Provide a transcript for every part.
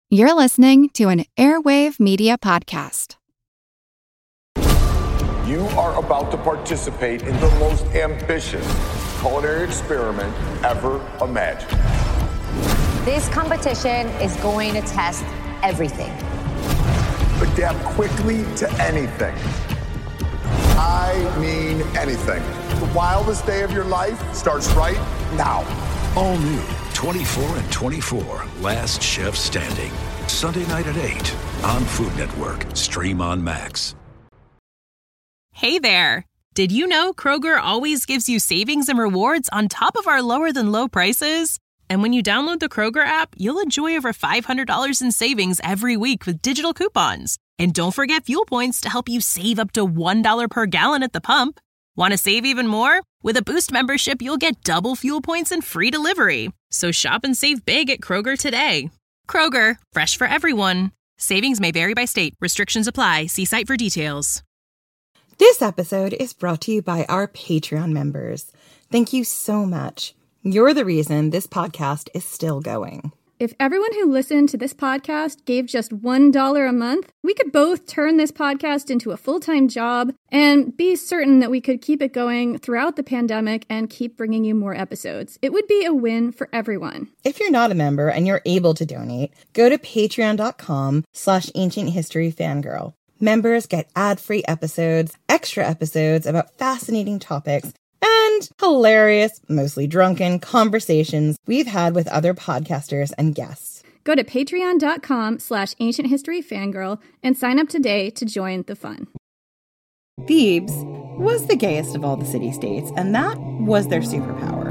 You're listening to an Airwave Media Podcast. You are about to participate in the most ambitious culinary experiment ever imagined. This competition is going to test everything. Adapt quickly to anything. I mean anything. The wildest day of your life starts right now. All new 24 and 24, Last Chef Standing. Sunday night at 8 on Food Network. Stream on Max. Hey there. Did you know Kroger always gives you savings and rewards on top of our lower than low prices? And when you download the Kroger app, you'll enjoy over $500 in savings every week with digital coupons. And don't forget fuel points to help you save up to $1 per gallon at the pump. Want to save even more? With a Boost membership, you'll get double fuel points and free delivery. So shop and save big at Kroger today. Kroger, fresh for everyone. Savings may vary by state. Restrictions apply. See site for details. This episode is brought to you by our Patreon members. Thank you so much. You're the reason this podcast is still going. If everyone who listened to this podcast gave just $1 a month, we could both turn this podcast into a full-time job and be certain that we could keep it going throughout the pandemic and keep bringing you more episodes. It would be a win for everyone. If you're not a member and you're able to donate, go to patreon.com/ancienthistoryfangirl. Members get ad-free episodes, extra episodes about fascinating topics, and hilarious, mostly drunken conversations we've had with other podcasters and guests. Go to patreon.com/ancienthistoryfangirl and sign up today to join the fun. Thebes was the gayest of all the city-states, and that was their superpower.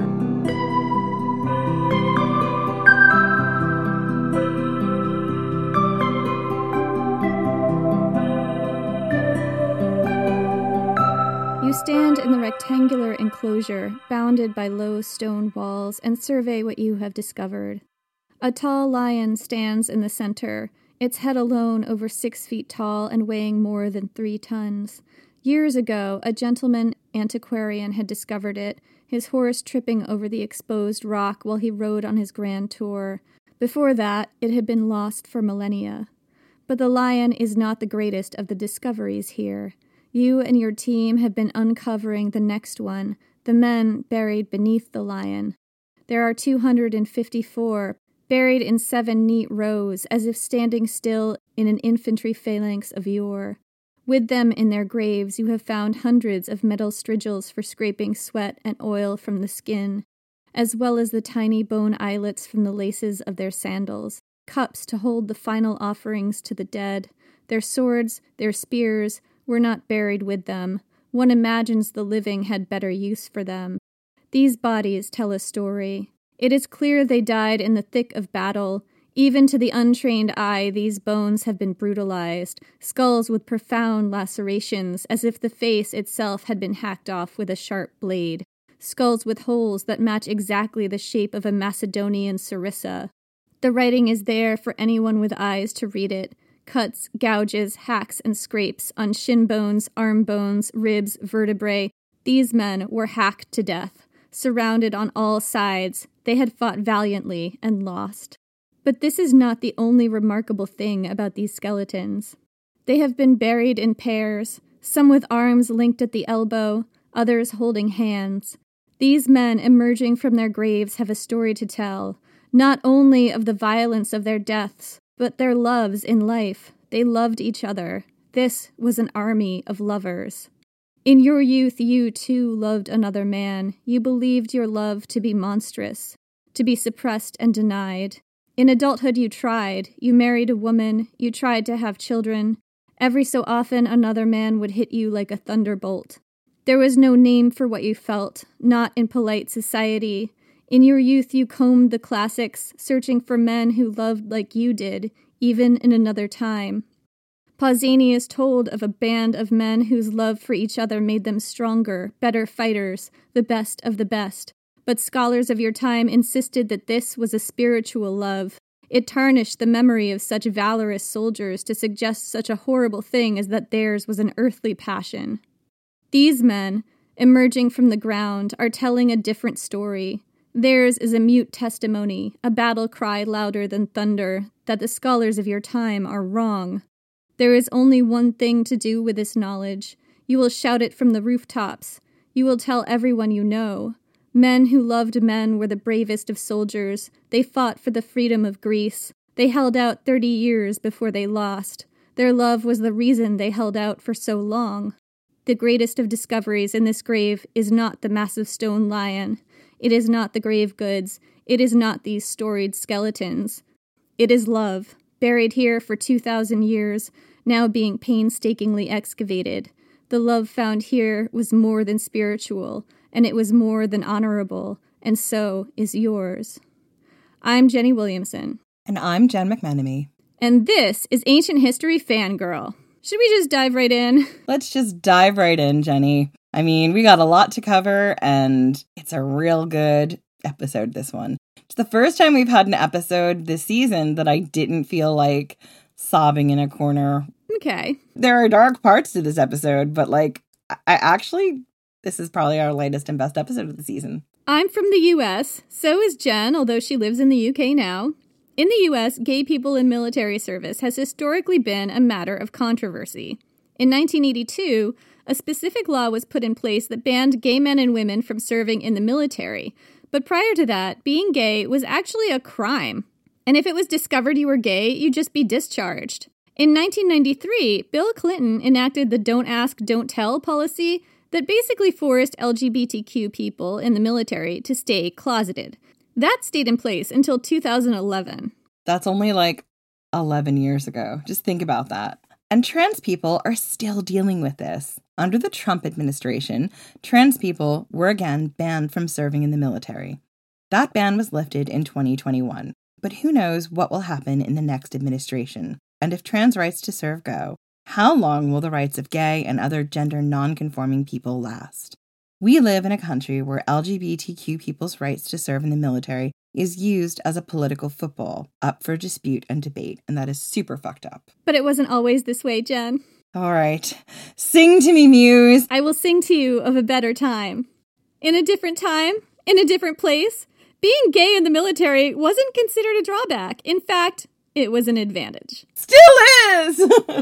You stand in the rectangular enclosure, bounded by low stone walls, and survey what you have discovered. A tall lion stands in the center, its head alone over 6 feet tall and weighing more than 3 tons. Years ago, a gentleman antiquarian had discovered it, his horse tripping over the exposed rock while he rode on his grand tour. Before that, it had been lost for millennia. But the lion is not the greatest of the discoveries here. You and your team have been uncovering the next one, the men buried beneath the lion. There are 254, buried in 7 neat rows, as if standing still in an infantry phalanx of yore. With them in their graves, you have found hundreds of metal strigils for scraping sweat and oil from the skin, as well as the tiny bone eyelets from the laces of their sandals, cups to hold the final offerings to the dead. Their swords, their spears, were not buried with them. One imagines the living had better use for them. These bodies tell a story. It is clear they died in the thick of battle. Even to the untrained eye, these bones have been brutalized, skulls with profound lacerations, as if the face itself had been hacked off with a sharp blade, skulls with holes that match exactly the shape of a Macedonian sarissa. The writing is there for anyone with eyes to read it. Cuts, gouges, hacks, and scrapes on shin bones, arm bones, ribs, vertebrae. These men were hacked to death. Surrounded on all sides, they had fought valiantly and lost. But this is not the only remarkable thing about these skeletons. They have been buried in pairs, some with arms linked at the elbow, others holding hands. These men emerging from their graves have a story to tell, not only of the violence of their deaths, but their loves in life. They loved each other. This was an army of lovers. In your youth, you too loved another man. You believed your love to be monstrous, to be suppressed and denied. In adulthood, you tried. You married a woman. You tried to have children. Every so often, another man would hit you like a thunderbolt. There was no name for what you felt, not in polite society. In your youth, you combed the classics, searching for men who loved like you did, even in another time. Pausanias told of a band of men whose love for each other made them stronger, better fighters, the best of the best. But scholars of your time insisted that this was a spiritual love. It tarnished the memory of such valorous soldiers to suggest such a horrible thing as that theirs was an earthly passion. These men, emerging from the ground, are telling a different story. Theirs is a mute testimony, a battle cry louder than thunder, that the scholars of your time are wrong. There is only one thing to do with this knowledge. You will shout it from the rooftops. You will tell everyone you know. Men who loved men were the bravest of soldiers. They fought for the freedom of Greece. They held out 30 years before they lost. Their love was the reason they held out for so long. The greatest of discoveries in this grave is not the massive stone lion. It is not the grave goods. It is not these storied skeletons. It is love, buried here for 2,000 years, now being painstakingly excavated. The love found here was more than spiritual, and it was more than honorable, and so is yours. I'm Jenny Williamson. And I'm Jen McMenemy. And this is Ancient History Fangirl. Should we just dive right in? Let's just dive right in, Jenny. I mean, we got a lot to cover, and it's a real good episode, this one. It's the first time we've had an episode this season that I didn't feel like sobbing in a corner. Okay. There are dark parts to this episode, but this is probably our lightest and best episode of the season. I'm from the U.S., so is Jen, although she lives in the U.K. now. In the U.S., gay people in military service has historically been a matter of controversy. In 1982, a specific law was put in place that banned gay men and women from serving in the military. But prior to that, being gay was actually a crime. And if it was discovered you were gay, you'd just be discharged. In 1993, Bill Clinton enacted the Don't Ask, Don't Tell policy that basically forced LGBTQ people in the military to stay closeted. That stayed in place until 2011. That's only 11 years ago. Just think about that. And trans people are still dealing with this. Under the Trump administration, trans people were again banned from serving in the military. That ban was lifted in 2021. But who knows what will happen in the next administration? And if trans rights to serve go, how long will the rights of gay and other gender non-conforming people last? We live in a country where LGBTQ people's rights to serve in the military is used as a political football, up for dispute and debate, and that is super fucked up. But it wasn't always this way, Jen. All right. Sing to me, Muse. I will sing to you of a better time. In a different time, in a different place, being gay in the military wasn't considered a drawback. In fact, it was an advantage. Still is!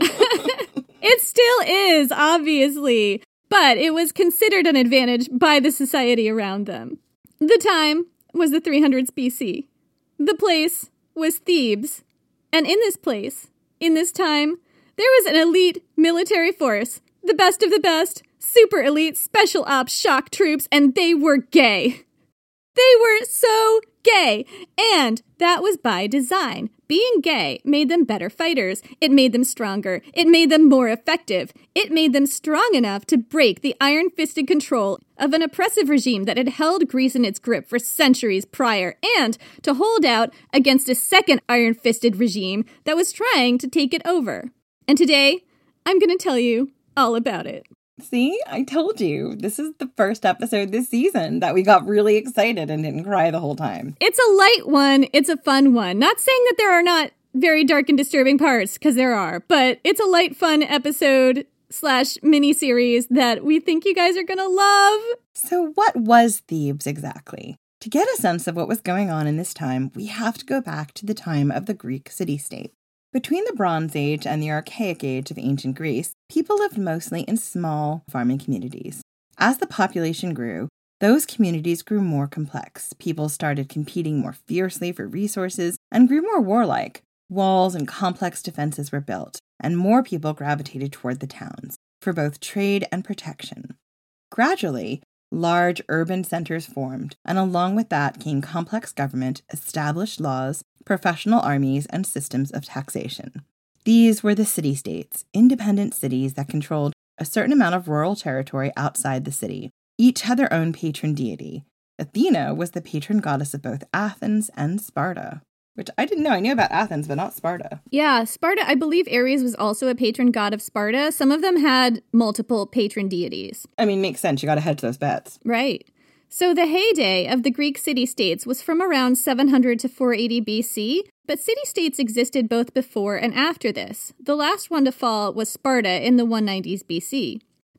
It still is, obviously. But it was considered an advantage by the society around them. The time was the 300s BC. The place was Thebes. And in this place, in this time, there was an elite military force, the best of the best, super elite special ops shock troops, and they were gay. They were so gay. And that was by design. Being gay made them better fighters. It made them stronger. It made them more effective. It made them strong enough to break the iron-fisted control of an oppressive regime that had held Greece in its grip for centuries prior, and to hold out against a second iron-fisted regime that was trying to take it over. And today, I'm going to tell you all about it. See, I told you. This is the first episode this season that we got really excited and didn't cry the whole time. It's a light one. It's a fun one. Not saying that there are not very dark and disturbing parts, because there are, but it's a light, fun episode / mini-series that we think you guys are going to love. So what was Thebes exactly? To get a sense of what was going on in this time, we have to go back to the time of the Greek city-state. Between the Bronze Age and the Archaic Age of ancient Greece, people lived mostly in small farming communities. As the population grew, those communities grew more complex. People started competing more fiercely for resources and grew more warlike. Walls and complex defenses were built, and more people gravitated toward the towns for both trade and protection. Gradually, large urban centers formed, and along with that came complex government, established laws, professional armies, and systems of taxation. These were the city-states, independent cities that controlled a certain amount of rural territory outside the city. Each had their own patron deity. Athena was the patron goddess of both Athens and Sparta, which I didn't know. I knew about Athens, but not Sparta. Yeah, Sparta, I believe Ares was also a patron god of Sparta. Some of them had multiple patron deities. I mean, makes sense. You got to hedge those bets. Right. So the heyday of the Greek city-states was from around 700 to 480 BC, but city-states existed both before and after this. The last one to fall was Sparta in the 190s BC.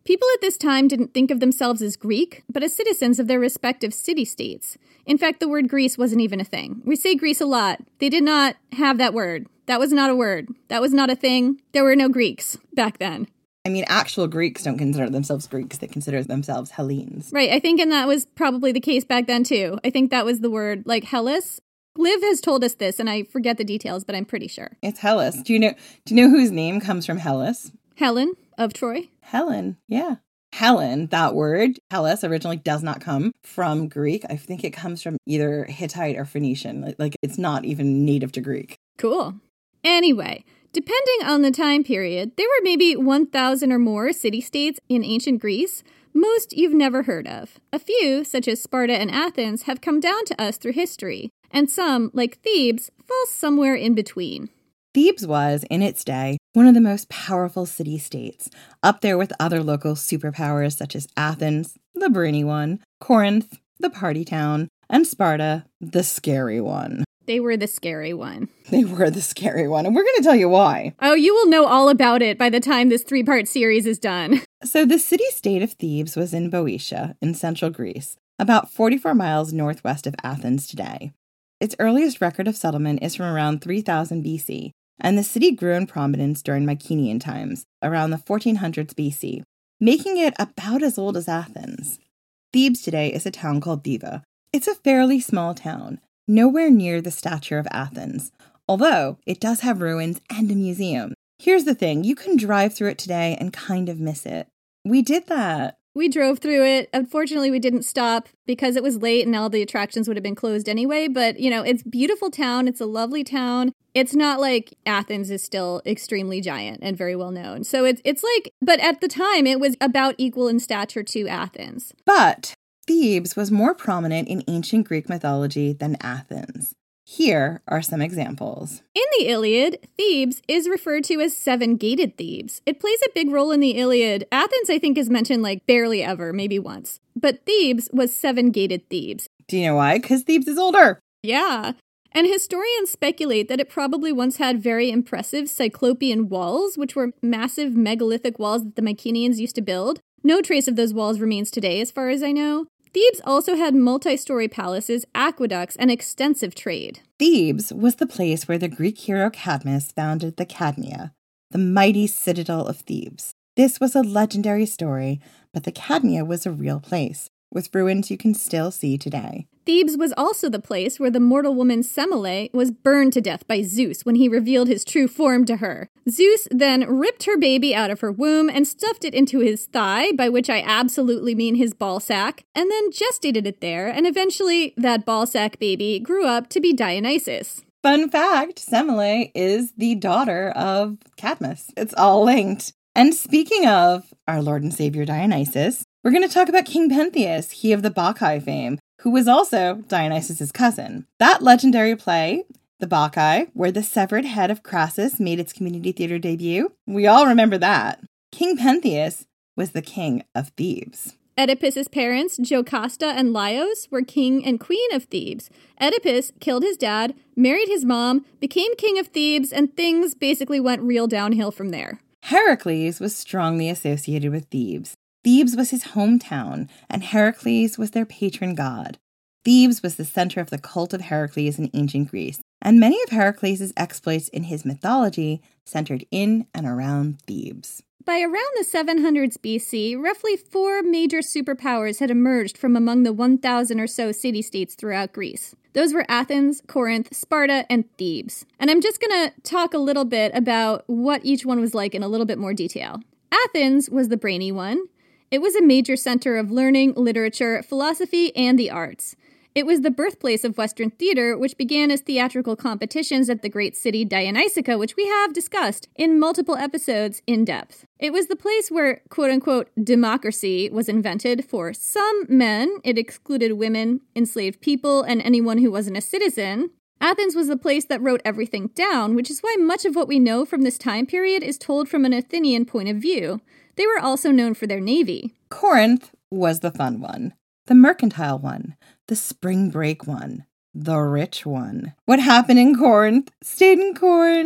People at this time didn't think of themselves as Greek, but as citizens of their respective city-states. In fact, the word Greece wasn't even a thing. We say Greece a lot. They did not have that word. That was not a word. That was not a thing. There were no Greeks back then. I mean, actual Greeks don't consider themselves Greeks. They consider themselves Hellenes. Right. I think, and that was probably the case back then, too. I think that was the word, like Hellas. Liv has told us this, and I forget the details, but I'm pretty sure. It's Hellas. Do you know whose name comes from Hellas? Helen of Troy. Helen, yeah. Helen, that word, Hellas, originally does not come from Greek. I think it comes from either Hittite or Phoenician. Like it's not even native to Greek. Cool. Anyway, depending on the time period, there were maybe 1,000 or more city-states in ancient Greece, most you've never heard of. A few, such as Sparta and Athens, have come down to us through history, and some, like Thebes, fall somewhere in between. Thebes was, in its day, one of the most powerful city-states, up there with other local superpowers such as Athens, the brainy one, Corinth, the party town, and Sparta, the scary one. They were the scary one. They were the scary one, and we're going to tell you why. Oh, you will know all about it by the time this 3-part series is done. So the city-state of Thebes was in Boeotia, in central Greece, about 44 miles northwest of Athens today. Its earliest record of settlement is from around 3000 BC, and the city grew in prominence during Mycenaean times, around the 1400s BC, making it about as old as Athens. Thebes today is a town called Diva. It's a fairly small town, nowhere near the stature of Athens, although it does have ruins and a museum. Here's the thing, you can drive through it today and kind of miss it. We did that. We drove through it. Unfortunately, we didn't stop because it was late and all the attractions would have been closed anyway. But, it's a beautiful town. It's a lovely town. It's not like Athens is still extremely giant and very well known. So it's like, but at the time, it was about equal in stature to Athens. But Thebes was more prominent in ancient Greek mythology than Athens. Here are some examples. In the Iliad, Thebes is referred to as seven-gated Thebes. It plays a big role in the Iliad. Athens, I think, is mentioned barely ever, maybe once. But Thebes was seven-gated Thebes. Do you know why? Because Thebes is older. Yeah. And historians speculate that it probably once had very impressive Cyclopean walls, which were massive megalithic walls that the Mycenaeans used to build. No trace of those walls remains today, as far as I know. Thebes also had multi-story palaces, aqueducts, and extensive trade. Thebes was the place where the Greek hero Cadmus founded the Cadmea, the mighty citadel of Thebes. This was a legendary story, but the Cadmea was a real place, with ruins you can still see today. Thebes was also the place where the mortal woman Semele was burned to death by Zeus when he revealed his true form to her. Zeus then ripped her baby out of her womb and stuffed it into his thigh, by which I absolutely mean his ball sack, and then gestated it there, and eventually that ball sack baby grew up to be Dionysus. Fun fact, Semele is the daughter of Cadmus. It's all linked. And speaking of our Lord and Savior Dionysus, we're going to talk about King Pentheus, he of the Bacchae fame, who was also Dionysus' cousin. That legendary play, The Bacchae, where the severed head of Crassus made its community theater debut, we all remember that. King Pentheus was the king of Thebes. Oedipus's parents, Jocasta and Laios, were king and queen of Thebes. Oedipus killed his dad, married his mom, became king of Thebes, and things basically went real downhill from there. Heracles was strongly associated with Thebes. Thebes was his hometown, and Heracles was their patron god. Thebes was the center of the cult of Heracles in ancient Greece, and many of Heracles' exploits in his mythology centered in and around Thebes. By around the 700s BC, roughly 4 major superpowers had emerged from among the 1,000 or so city-states throughout Greece. Those were Athens, Corinth, Sparta, and Thebes. And I'm just going to talk a little bit about what each one was like in a little bit more detail. Athens was the brainy one. It was a major center of learning, literature, philosophy, and the arts. It was the birthplace of Western theater, which began as theatrical competitions at the great city Dionysica, which we have discussed in multiple episodes in depth. It was the place where, quote-unquote, democracy was invented for some men. It excluded women, enslaved people, and anyone who wasn't a citizen. Athens was the place that wrote everything down, which is why much of what we know from this time period is told from an Athenian point of view. They were also known for their navy. Corinth was the fun one, the mercantile one, the spring break one, the rich one. What happened in Corinth stayed in Corinth.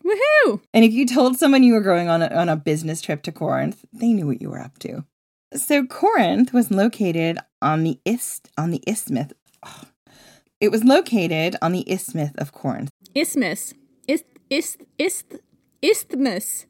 Woohoo! And if you told someone you were going on a business trip to Corinth, they knew what you were up to. So Corinth was located on the isthmus. Oh. It was located on the Isthmus of Corinth. Isthmus. Isthmus.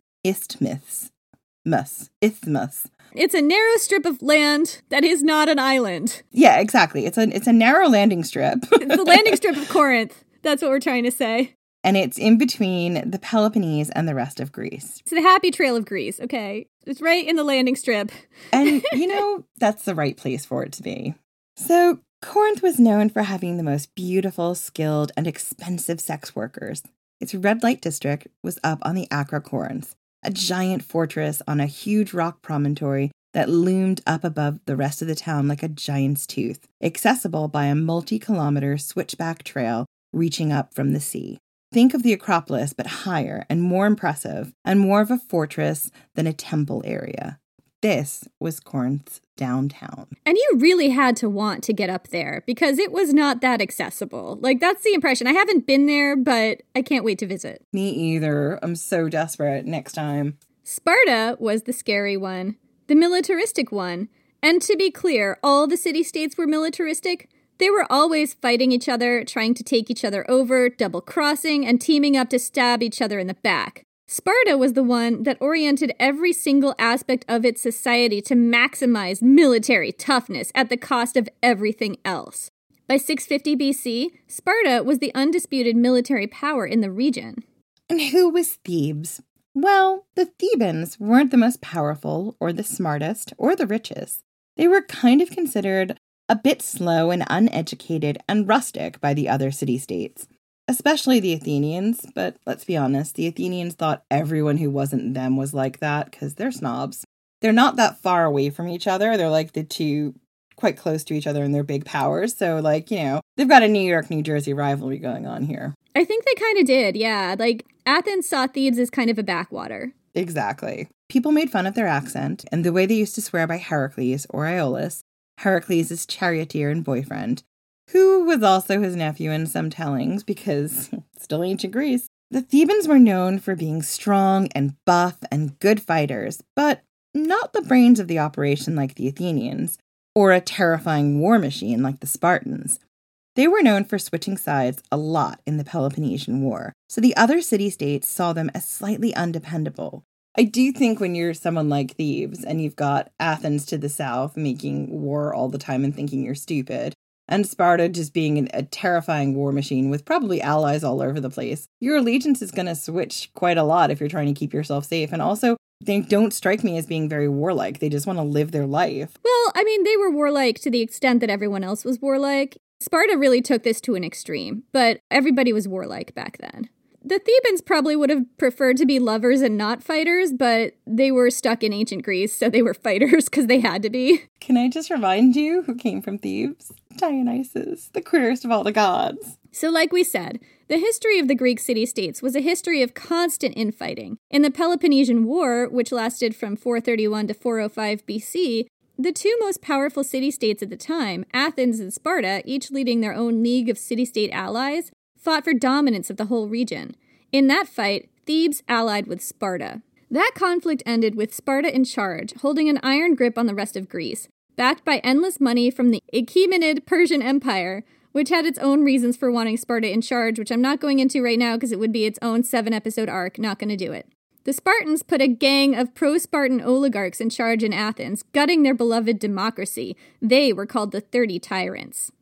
Isthmus. It's a narrow strip of land that is not an island. Yeah, exactly. It's a narrow landing strip. It's the landing strip of Corinth. That's what we're trying to say. And it's in between the Peloponnese and the rest of Greece. It's the happy trail of Greece, okay? It's right in the landing strip. And, that's the right place for it to be. So Corinth was known for having the most beautiful, skilled, and expensive sex workers. Its red light district was up on the Acra Corinth, a giant fortress on a huge rock promontory that loomed up above the rest of the town like a giant's tooth, accessible by a multi-kilometer switchback trail reaching up from the sea. Think of the Acropolis, but higher and more impressive, and more of a fortress than a temple area. This was Corinth's downtown. And you really had to want to get up there because it was not that accessible. Like, that's the impression. I haven't been there, but I can't wait to visit. Me either. I'm so desperate. Next time. Sparta was the scary one, the militaristic one. And to be clear, all the city-states were militaristic. They were always fighting each other, trying to take each other over, double-crossing, and teaming up to stab each other in the back. Sparta was the one that oriented every single aspect of its society to maximize military toughness at the cost of everything else. By 650 BC, Sparta was the undisputed military power in the region. And who was Thebes? Well, the Thebans weren't the most powerful, or the smartest, or the richest. They were kind of considered a bit slow and uneducated and rustic by the other city-states, especially the Athenians. But let's be honest, the Athenians thought everyone who wasn't them was like that because they're snobs. They're not that far away from each other. They're like the two quite close to each other in their big powers. So they've got a New York, New Jersey rivalry going on here. I think they kind of did, yeah. Athens saw Thebes as kind of a backwater. Exactly. People made fun of their accent and the way they used to swear by Heracles or Iolaus, Heracles' charioteer and boyfriend, who was also his nephew in some tellings because still ancient Greece. The Thebans were known for being strong and buff and good fighters, but not the brains of the operation like the Athenians, or a terrifying war machine like the Spartans. They were known for switching sides a lot in the Peloponnesian War, so the other city-states saw them as slightly undependable. I do think when you're someone like Thebes and you've got Athens to the south making war all the time and thinking you're stupid, and Sparta just being a terrifying war machine with probably allies all over the place, your allegiance is going to switch quite a lot if you're trying to keep yourself safe. And also, they don't strike me as being very warlike. They just want to live their life. Well, I mean, they were warlike to the extent that everyone else was warlike. Sparta really took this to an extreme, but everybody was warlike back then. The Thebans probably would have preferred to be lovers and not fighters, but they were stuck in ancient Greece, so they were fighters because they had to be. Can I just remind you who came from Thebes? Dionysus, the queerest of all the gods. So like we said, the history of the Greek city-states was a history of constant infighting. In the Peloponnesian War, which lasted from 431 to 405 BC, the two most powerful city-states at the time, Athens and Sparta, each leading their own league of city-state allies, fought for dominance of the whole region. In that fight, Thebes allied with Sparta. That conflict ended with Sparta in charge, holding an iron grip on the rest of Greece, backed by endless money from the Achaemenid Persian Empire, which had its own reasons for wanting Sparta in charge, which I'm not going into right now because it would be its own 7-episode arc, not going to do it. The Spartans put a gang of pro-Spartan oligarchs in charge in Athens, gutting their beloved democracy. They were called the 30 Tyrants.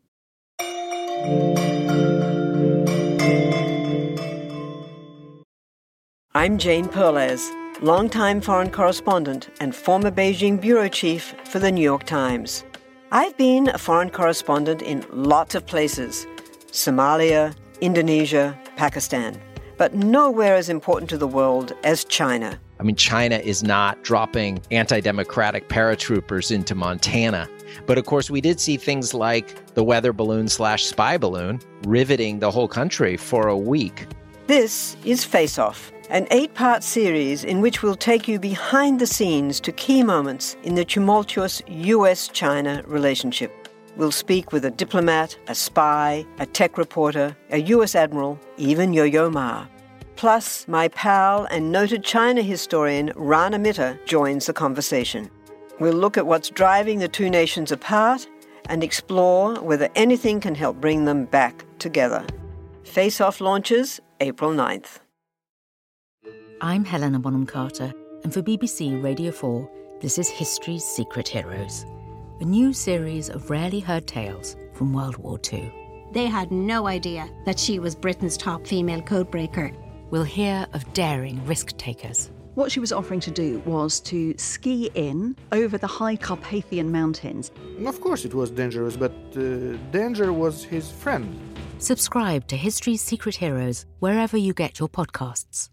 I'm Jane Perlez, longtime foreign correspondent and former Beijing bureau chief for the New York Times. I've been a foreign correspondent in lots of places: Somalia, Indonesia, Pakistan, but nowhere as important to the world as China. I mean, China is not dropping anti-democratic paratroopers into Montana. But of course, we did see things like the weather balloon/spy balloon riveting the whole country for a week. This is Face Off, an 8-part series in which we'll take you behind the scenes to key moments in the tumultuous U.S.-China relationship. We'll speak with a diplomat, a spy, a tech reporter, a U.S. admiral, even Yo-Yo Ma. Plus, my pal and noted China historian Rana Mitter joins the conversation. We'll look at what's driving the two nations apart and explore whether anything can help bring them back together. Face Off launches April 9th. I'm Helena Bonham Carter, and for BBC Radio 4, this is History's Secret Heroes, a new series of rarely heard tales from World War II. They had no idea that she was Britain's top female codebreaker. We'll hear of daring risk-takers. What she was offering to do was to ski in over the high Carpathian mountains. Of course it was dangerous, but danger was his friend. Subscribe to History's Secret Heroes wherever you get your podcasts.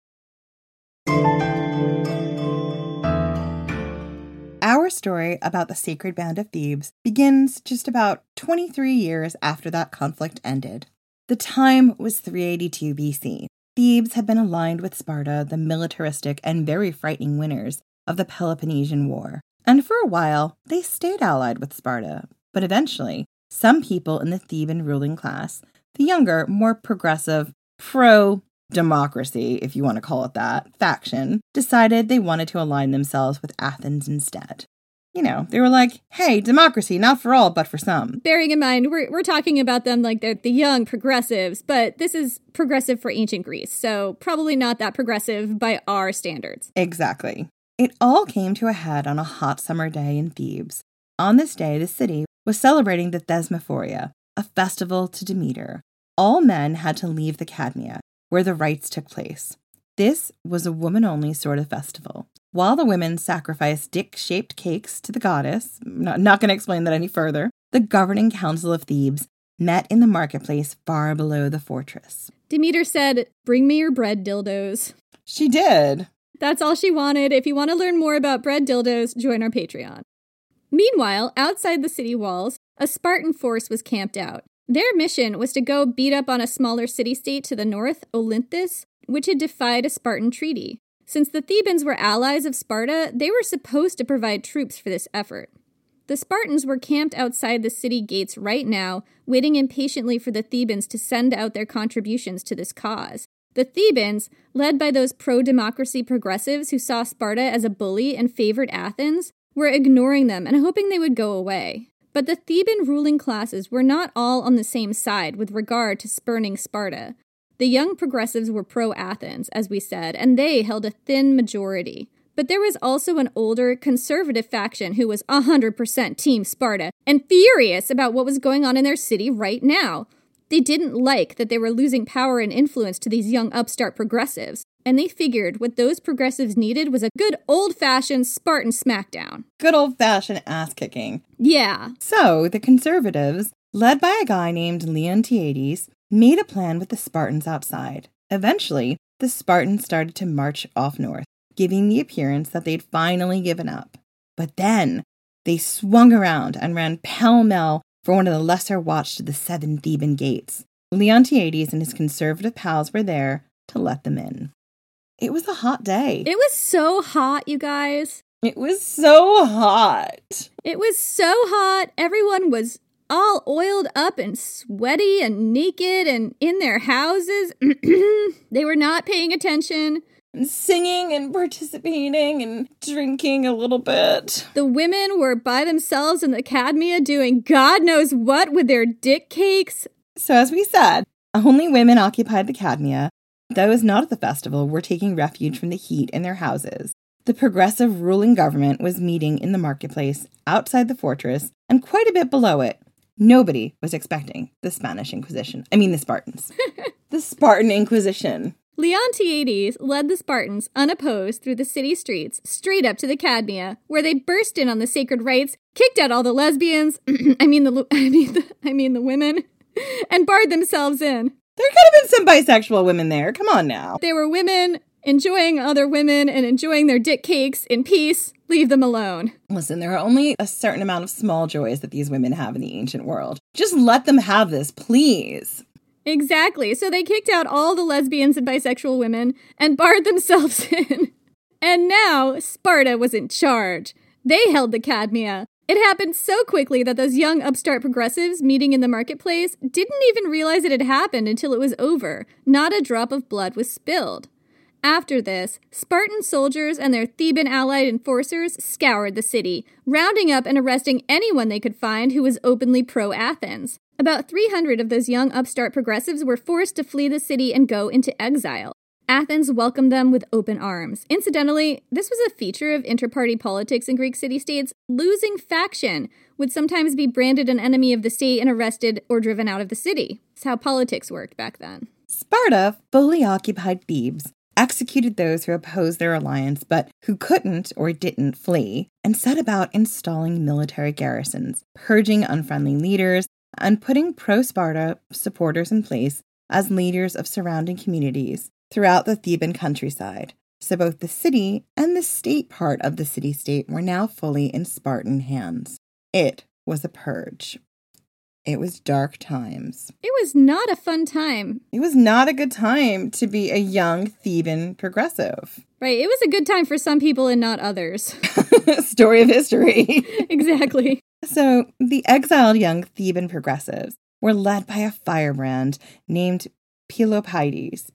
Our story about the Sacred Band of Thebes begins just about 23 years after that conflict ended. The time was 382 BC. Thebes had been aligned with Sparta, the militaristic and very frightening winners of the Peloponnesian War. And for a while, they stayed allied with Sparta. But eventually, some people in the Theban ruling class, the younger, more progressive, pro-democracy, if you want to call it that, faction, decided they wanted to align themselves with Athens instead. You know, they were like, hey, democracy, not for all, but for some. Bearing in mind, we're talking about them like they're the young progressives, but this is progressive for ancient Greece, so probably not that progressive by our standards. Exactly. It all came to a head on a hot summer day in Thebes. On this day, the city was celebrating the Thesmophoria, a festival to Demeter. All men had to leave the Cadmea, where the rites took place. This was a woman-only sort of festival. While the women sacrificed dick-shaped cakes to the goddess, not going to explain that any further, the governing council of Thebes met in the marketplace far below the fortress. Demeter said, "Bring me your bread dildos." She did. That's all she wanted. If you want to learn more about bread dildos, join our Patreon. Meanwhile, outside the city walls, a Spartan force was camped out. Their mission was to go beat up on a smaller city-state to the north, Olynthus, which had defied a Spartan treaty. Since the Thebans were allies of Sparta, they were supposed to provide troops for this effort. The Spartans were camped outside the city gates right now, waiting impatiently for the Thebans to send out their contributions to this cause. The Thebans, led by those pro-democracy progressives who saw Sparta as a bully and favored Athens, were ignoring them and hoping they would go away. But the Theban ruling classes were not all on the same side with regard to spurning Sparta. The young progressives were pro-Athens, as we said, and they held a thin majority. But there was also an older, conservative faction who was 100% Team Sparta and furious about what was going on in their city right now. They didn't like that they were losing power and influence to these young upstart progressives, and they figured what those progressives needed was a good old-fashioned Spartan smackdown. Good old-fashioned ass-kicking. Yeah. So the conservatives, led by a guy named Leontiades, made a plan with the Spartans outside. Eventually, the Spartans started to march off north, giving the appearance that they'd finally given up. But then, they swung around and ran pell-mell for one of the lesser-watched of the 7 Theban gates. Leontiades and his conservative pals were there to let them in. It was a hot day. It was so hot, you guys. It was so hot. It was so hot. Everyone was all oiled up and sweaty and naked and in their houses. They were not paying attention. Singing and participating and drinking a little bit. The women were by themselves in the Cadmea doing God knows what with their dick cakes. So as we said, only women occupied the Cadmea. Those not at the festival were taking refuge from the heat in their houses. The progressive ruling government was meeting in the marketplace outside the fortress and quite a bit below it. Nobody was expecting the Spanish Inquisition. I mean the Spartans. The Spartan Inquisition. Leontiades led the Spartans unopposed through the city streets straight up to the Cadmea, where they burst in on the sacred rites, kicked out all the lesbians, I mean the women, and barred themselves in. There could have been some bisexual women there. Come on now. They were women enjoying other women and enjoying their dick cakes in peace. Leave them alone. Listen, there are only a certain amount of small joys that these women have in the ancient world. Just let them have this, please. Exactly. So they kicked out all the lesbians and bisexual women and barred themselves in. And now Sparta was in charge. They held the Cadmea. It happened so quickly that those young upstart progressives meeting in the marketplace didn't even realize it had happened until it was over. Not a drop of blood was spilled. After this, Spartan soldiers and their Theban allied enforcers scoured the city, rounding up and arresting anyone they could find who was openly pro-Athens. About 300 of those young upstart progressives were forced to flee the city and go into exile. Athens welcomed them with open arms. Incidentally, this was a feature of inter-party politics in Greek city-states. Losing faction would sometimes be branded an enemy of the state and arrested or driven out of the city. That's how politics worked back then. Sparta fully occupied Thebes, executed those who opposed their alliance but who couldn't or didn't flee, and set about installing military garrisons, purging unfriendly leaders, and putting pro-Sparta supporters in place as leaders of surrounding communities throughout the Theban countryside. So both the city and the state part of the city-state were now fully in Spartan hands. It was a purge. It was dark times. It was not a fun time. It was not a good time to be a young Theban progressive. Right, it was a good time for some people and not others. Story of history. Exactly. So the exiled young Theban progressives were led by a firebrand named Pelopidas.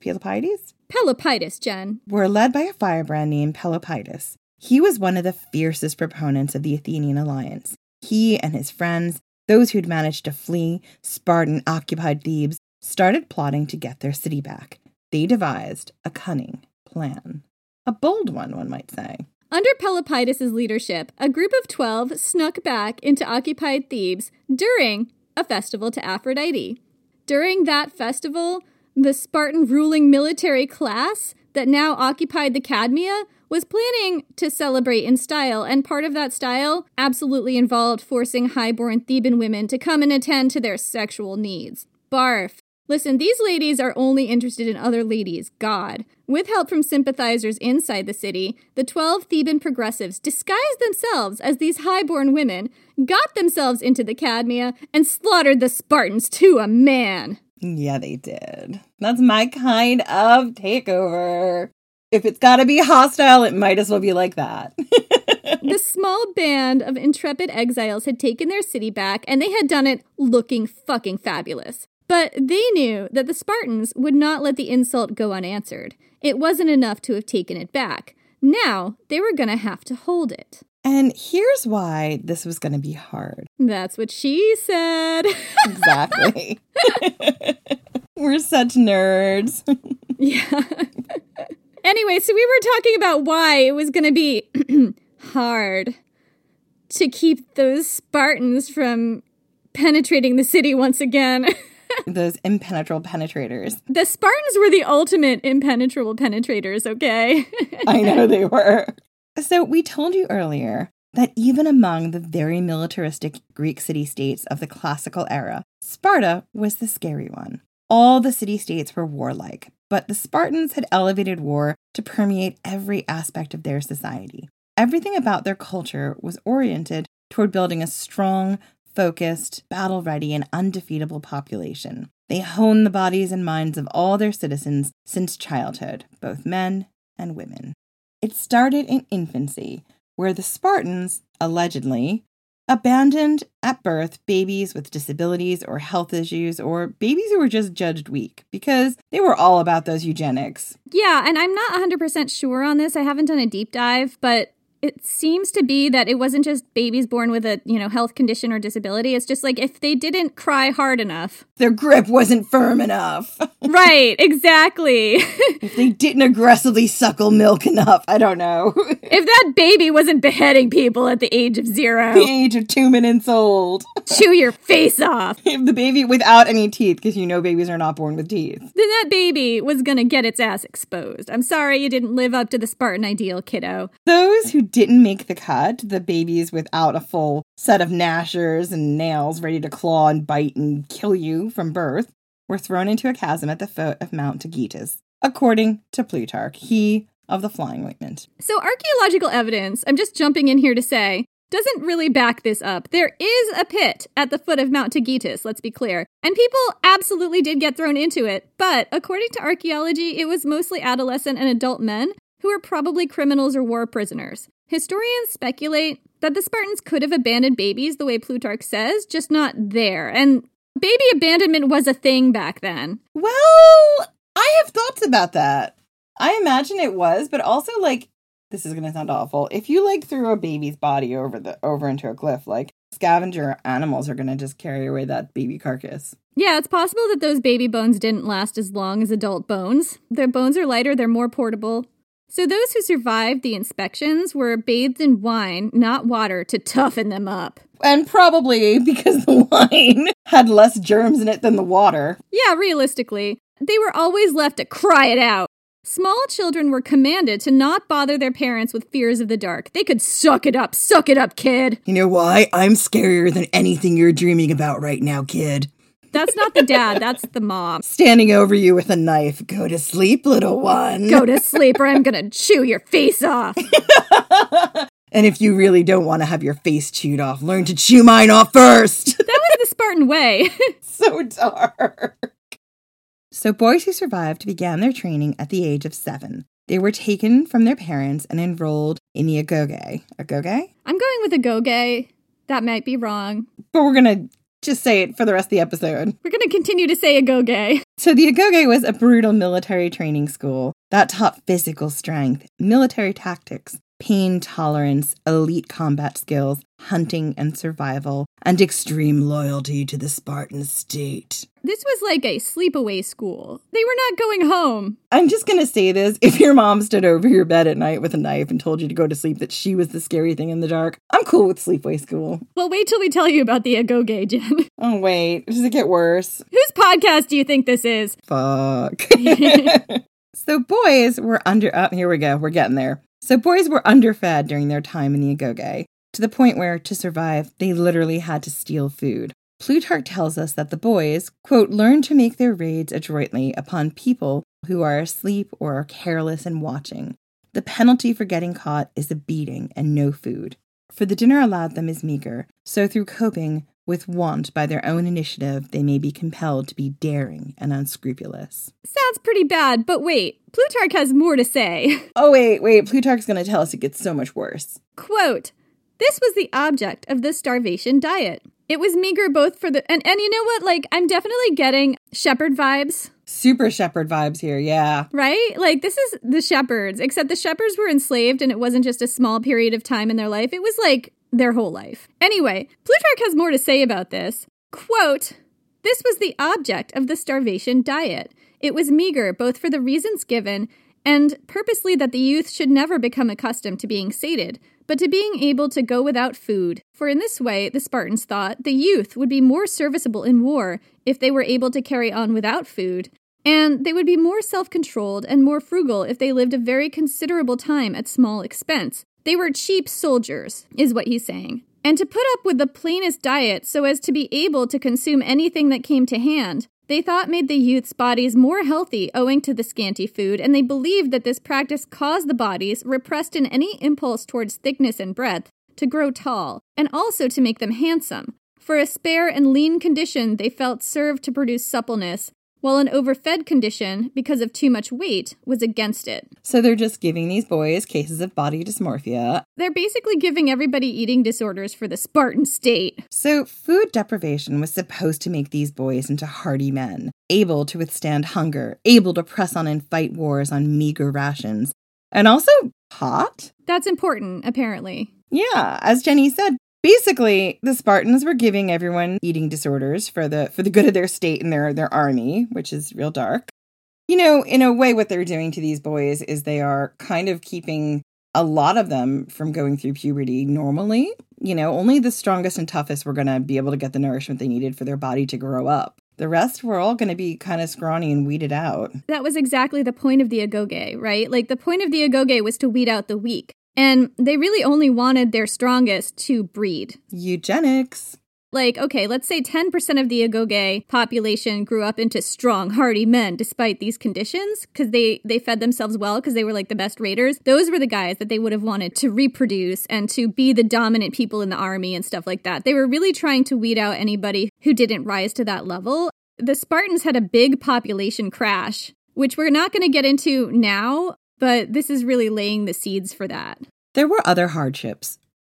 Pelopidas, Jen. Were led by a firebrand named Pelopidas. He was one of the fiercest proponents of the Athenian alliance. He and his friends, those who'd managed to flee Spartan-occupied Thebes, started plotting to get their city back. They devised a cunning plan. A bold one might say. Under Pelopidas' leadership, a group of 12 snuck back into occupied Thebes during a festival to Aphrodite. During that festival, the Spartan ruling military class that now occupied the Cadmea was planning to celebrate in style, and part of that style absolutely involved forcing highborn Theban women to come and attend to their sexual needs. Barf. Listen, these ladies are only interested in other ladies, God. With help from sympathizers inside the city, the 12 Theban progressives disguised themselves as these highborn women, got themselves into the Cadmea, and slaughtered the Spartans to a man. Yeah, they did. That's my kind of takeover. If it's gotta be hostile, it might as well be like that. The small band of intrepid exiles had taken their city back, and they had done it looking fucking fabulous. But they knew that the Spartans would not let the insult go unanswered. It wasn't enough to have taken it back. Now, they were gonna have to hold it. And here's why this was gonna be hard. That's what she said. Exactly. We're such nerds. Yeah. Anyway, so we were talking about why it was gonna be hard to keep those Spartans from penetrating the city once again. Those impenetrable penetrators. The Spartans were the ultimate impenetrable penetrators, okay? I know they were. So we told you earlier that even among the very militaristic Greek city-states of the classical era, Sparta was the scary one. All the city-states were warlike, but the Spartans had elevated war to permeate every aspect of their society. Everything about their culture was oriented toward building a strong, focused, battle-ready, and undefeatable population. They honed the bodies and minds of all their citizens since childhood, both men and women. It started in infancy, where the Spartans, allegedly, abandoned at birth babies with disabilities or health issues, or babies who were just judged weak, because they were all about those eugenics. Yeah, and I'm not 100% sure on this. I haven't done a deep dive, but it seems to be that it wasn't just babies born with a, health condition or disability. It's just like if they didn't cry hard enough. Their grip wasn't firm enough. Right, exactly. If they didn't aggressively suckle milk enough, I don't know. If that baby wasn't beheading people at the age of 0. The age of 2 minutes old. Chew your face off. If the baby without any teeth, because babies are not born with teeth. Then that baby was gonna get its ass exposed. I'm sorry you didn't live up to the Spartan ideal, kiddo. Those who didn't make the cut, the babies without a full set of gnashers and nails ready to claw and bite and kill you from birth, were thrown into a chasm at the foot of Mount Taygetus, according to Plutarch, he of the flying ointment. So archaeological evidence, I'm just jumping in here to say, doesn't really back this up. There is a pit at the foot of Mount Taygetus, let's be clear. And people absolutely did get thrown into it, but according to archaeology, it was mostly adolescent and adult men who were probably criminals or war prisoners. Historians speculate that the Spartans could have abandoned babies the way Plutarch says, just not there. And baby abandonment was a thing back then. Well, I have thoughts about that. I imagine it was, but also, like, this is going to sound awful. If you, like, threw a baby's body over into a cliff, like, scavenger animals are going to just carry away that baby carcass. Yeah, it's possible that those baby bones didn't last as long as adult bones. Their bones are lighter, they're more portable. So those who survived the inspections were bathed in wine, not water, to toughen them up. And probably because the wine had less germs in it than the water. Yeah, realistically. They were always left to cry it out. Small children were commanded to not bother their parents with fears of the dark. They could suck it up, kid. You know why? I'm scarier than anything you're dreaming about right now, kid. That's not the dad, that's the mom. Standing over you with a knife. Go to sleep, little one. Go to sleep or I'm gonna chew your face off. And if you really don't want to have your face chewed off, learn to chew mine off first. That was the Spartan way. So dark. So boys who survived began their training at the age of 7. They were taken from their parents and enrolled in the agoge. Agoge? I'm going with agoge. That might be wrong. But we're going to just say it for the rest of the episode. We're going to continue to say agoge. So the agoge was a brutal military training school that taught physical strength, military tactics, pain tolerance, elite combat skills, hunting and survival, and extreme loyalty to the Spartan state. This was like a sleepaway school. They were not going home. I'm just going to say this. If your mom stood over your bed at night with a knife and told you to go to sleep that she was the scary thing in the dark, I'm cool with sleepaway school. Well, wait till we tell you about the agoge, Jen. Oh, wait. Does it get worse? Whose podcast do you think this is? Fuck. So boys were here we go. We're getting there. So boys were underfed during their time in the agoge, to the point where, to survive, they literally had to steal food. Plutarch tells us that the boys, quote, learn to make their raids adroitly upon people who are asleep or are careless and watching. The penalty for getting caught is a beating and no food. For the dinner allowed them is meager, so through coping with want by their own initiative, they may be compelled to be daring and unscrupulous. Sounds pretty bad, but wait, Plutarch has more to say. Oh, wait, Plutarch's going to tell us it gets so much worse. Quote, this was the object of the starvation diet. It was meager both for the... And you know what? Like, I'm definitely getting shepherd vibes. Super shepherd vibes here, yeah. Right? Like, this is the shepherds, except the shepherds were enslaved and it wasn't just a small period of time in their life. It was like their whole life. Anyway, Plutarch has more to say about this. Quote, this was the object of the starvation diet. It was meager both for the reasons given and purposely that the youth should never become accustomed to being sated, but to being able to go without food. For in this way, the Spartans thought, the youth would be more serviceable in war if they were able to carry on without food, and they would be more self-controlled and more frugal if they lived a very considerable time at small expense. They were cheap soldiers, is what he's saying. And to put up with the plainest diet so as to be able to consume anything that came to hand, they thought made the youth's bodies more healthy owing to the scanty food, and they believed that this practice caused the bodies, repressed in any impulse towards thickness and breadth, to grow tall, and also to make them handsome. For a spare and lean condition they felt served to produce suppleness, while an overfed condition, because of too much weight, was against it. So they're just giving these boys cases of body dysmorphia. They're basically giving everybody eating disorders for the Spartan state. So food deprivation was supposed to make these boys into hardy men, able to withstand hunger, able to press on and fight wars on meager rations, and also hot. That's important, apparently. Yeah, as Jenny said, basically, the Spartans were giving everyone eating disorders for the good of their state and their army, which is real dark. You know, in a way, what they're doing to these boys is they are kind of keeping a lot of them from going through puberty normally. You know, only the strongest and toughest were going to be able to get the nourishment they needed for their body to grow up. The rest were all going to be kind of scrawny and weeded out. That was exactly the point of the agoge, right? Like, the point of the agoge was to weed out the weak. And they really only wanted their strongest to breed. Eugenics. Like, okay, let's say 10% of the agoge population grew up into strong, hardy men despite these conditions, because they fed themselves well because they were like the best raiders. Those were the guys that they would have wanted to reproduce and to be the dominant people in the army and stuff like that. They were really trying to weed out anybody who didn't rise to that level. The Spartans had a big population crash, which we're not going to get into now, but this is really laying the seeds for that. There were other hardships.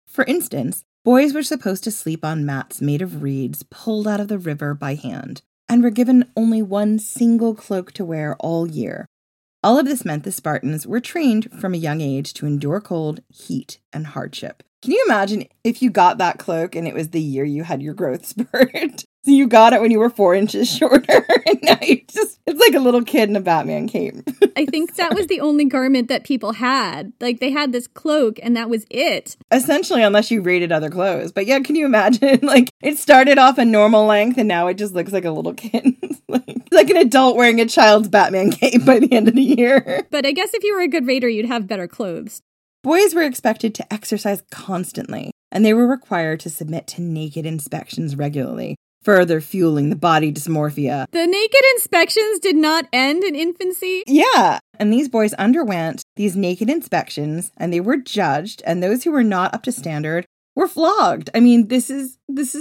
For instance, boys were supposed to sleep on mats made of reeds pulled out of the river by hand, and were given only one single cloak to wear all year. All of this meant the Spartans were trained from a young age to endure cold, heat, and hardship. Can you imagine if you got that cloak and it was the year you had your growth spurt? So you got it when you were 4 inches shorter, and now it's like a little kid in a Batman cape. I think that was the only garment that people had. Like, they had this cloak, and that was it. Essentially, unless you raided other clothes. But yeah, can you imagine? Like, it started off a normal length, and now it just looks like a little kid. like an adult wearing a child's Batman cape by the end of the year. But I guess if you were a good raider, you'd have better clothes. Boys were expected to exercise constantly, and they were required to submit to naked inspections regularly, further fueling the body dysmorphia. The naked inspections did not end in infancy? Yeah, and these boys underwent these naked inspections, and they were judged, and those who were not up to standard were flogged. I mean, this is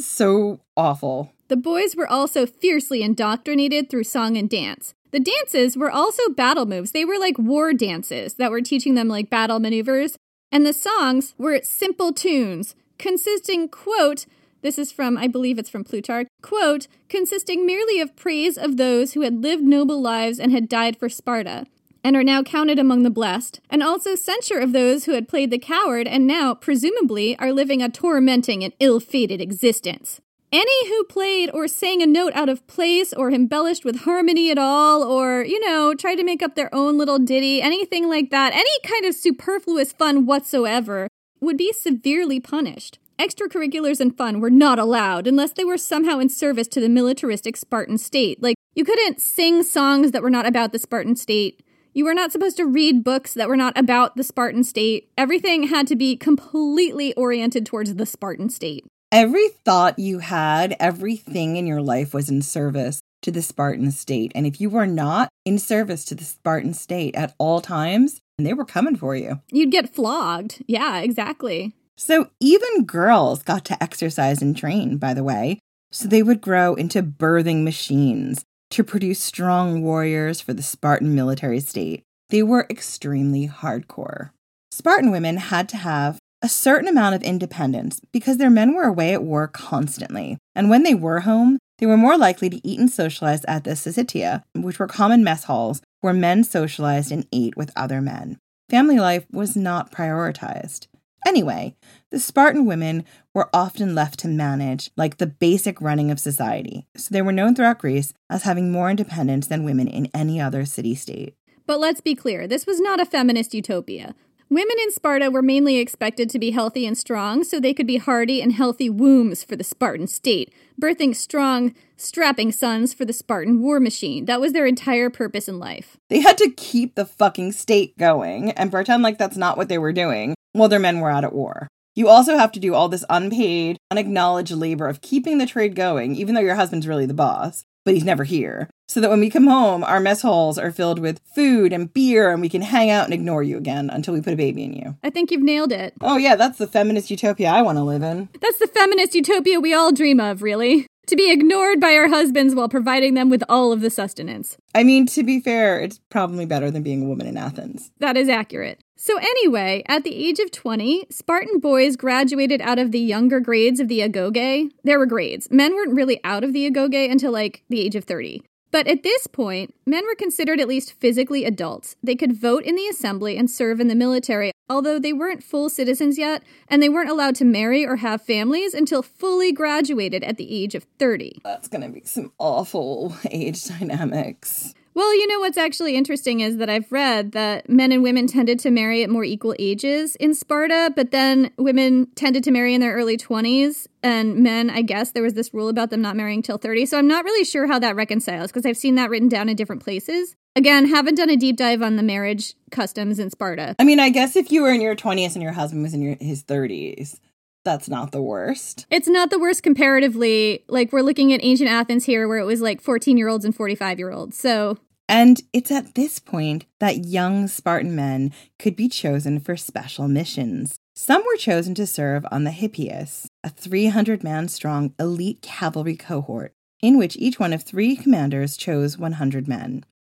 so awful. The boys were also fiercely indoctrinated through song and dance. The dances were also battle moves. They were like war dances that were teaching them like battle maneuvers. And the songs were simple tunes, consisting, quote, this is from, I believe it's from Plutarch, quote, consisting merely of praise of those who had lived noble lives and had died for Sparta, and are now counted among the blessed, and also censure of those who had played the coward and now, presumably, are living a tormenting and ill-fated existence. Any who played or sang a note out of place or embellished with harmony at all or, tried to make up their own little ditty, anything like that, any kind of superfluous fun whatsoever, would be severely punished. Extracurriculars and fun were not allowed unless they were somehow in service to the militaristic Spartan state. Like, you couldn't sing songs that were not about the Spartan state. You were not supposed to read books that were not about the Spartan state. Everything had to be completely oriented towards the Spartan state. Every thought you had, everything in your life was in service to the Spartan state. And if you were not in service to the Spartan state at all times, they were coming for you. You'd get flogged. Yeah, exactly. So even girls got to exercise and train, by the way. So they would grow into birthing machines to produce strong warriors for the Spartan military state. They were extremely hardcore. Spartan women had to have a certain amount of independence because their men were away at war constantly. And when they were home, they were more likely to eat and socialize at the syssitia, which were common mess halls where men socialized and ate with other men. Family life was not prioritized. Anyway, the Spartan women were often left to manage like the basic running of society. So they were known throughout Greece as having more independence than women in any other city-state. But let's be clear, this was not a feminist utopia. Women in Sparta were mainly expected to be healthy and strong so they could be hardy and healthy wombs for the Spartan state, birthing strong, strapping sons for the Spartan war machine. That was their entire purpose in life. They had to keep the fucking state going and pretend like that's not what they were doing while their men were out at war. You also have to do all this unpaid, unacknowledged labor of keeping the trade going, even though your husband's really the boss, but he's never here. So that when we come home, our mess halls are filled with food and beer and we can hang out and ignore you again until we put a baby in you. I think you've nailed it. Oh yeah, that's the feminist utopia I want to live in. That's the feminist utopia we all dream of, really. To be ignored by our husbands while providing them with all of the sustenance. I mean, to be fair, it's probably better than being a woman in Athens. That is accurate. So anyway, at the age of 20, Spartan boys graduated out of the younger grades of the agoge. There were grades. Men weren't really out of the agoge until like the age of 30. But at this point, men were considered at least physically adults. They could vote in the assembly and serve in the military, although they weren't full citizens yet, and they weren't allowed to marry or have families until fully graduated at the age of 30. That's going to be some awful age dynamics. Well, you know what's actually interesting is that I've read that men and women tended to marry at more equal ages in Sparta, but then women tended to marry in their early 20s, and men, I guess, there was this rule about them not marrying till 30, so I'm not really sure how that reconciles, because I've seen that written down in different places. Again, haven't done a deep dive on the marriage customs in Sparta. I mean, I guess if you were in your 20s and your husband was in his 30s, that's not the worst. It's not the worst comparatively. Like, we're looking at ancient Athens here where it was like 14-year-olds and 45-year-olds, so... And it's at this point that young Spartan men could be chosen for special missions. Some were chosen to serve on the Hippias, a 300-man-strong elite cavalry cohort, in which each one of 3 commanders chose 100 men.